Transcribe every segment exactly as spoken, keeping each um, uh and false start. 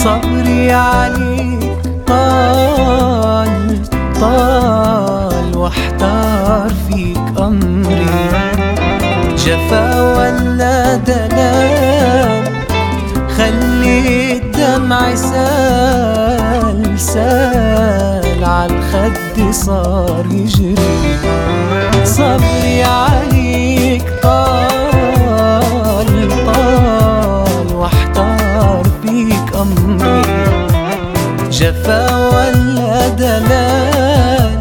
صبري عليك طال طال واحتار فيك أمري، جفا ولا دلال خلي الدمع سال سال عالخد صار يجري. صبري عليك طال طال واحتار فيك أمري، جفا ولا دلال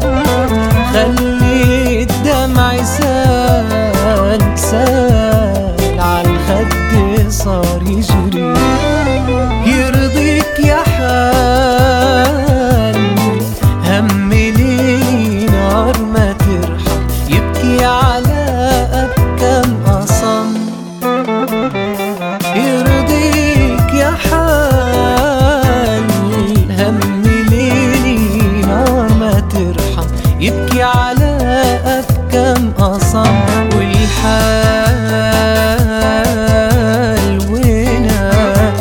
خلي الدمع سال سال عالخد صار يجري. يرضيك يا حال هم ليلي نار ما ترحم، يبكي على أبكم أصم. يرضيك يا حال هم ليلي نار ما ترحم، يبكي على أبكم أصم. والحال وينك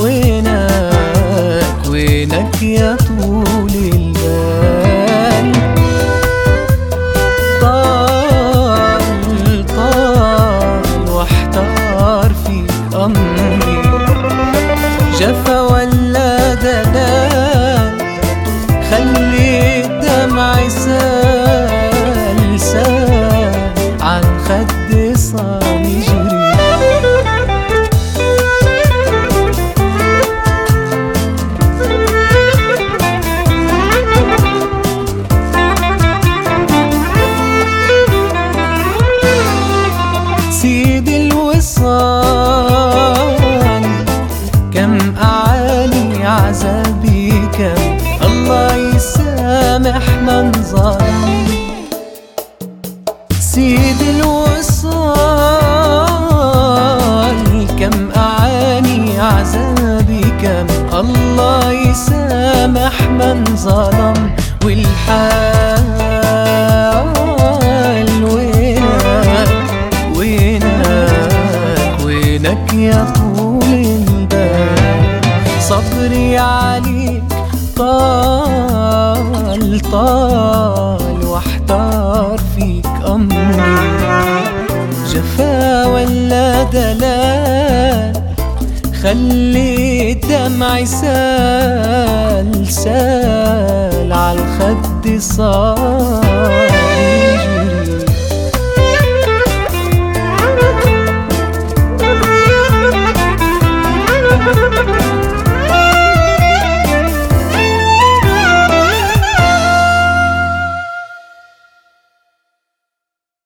وينك وينك يا طول البال. طال طال واحتار فيك أمري، جفا ولا دلال خلي الدمع سال سال عالخد صار يجري. سيد الوصال كم أعاني عذابي كم، الله يسامح من ظلم. سيد الوصال كم أعاني عذابي كم، الله يسامح من ظلم. والحال وينك وينك وينك يا طول البال. صبري عليك طال طال واحتار فيك أمري، جفا ولا دلال خلي الدمع سال سال عالخد صار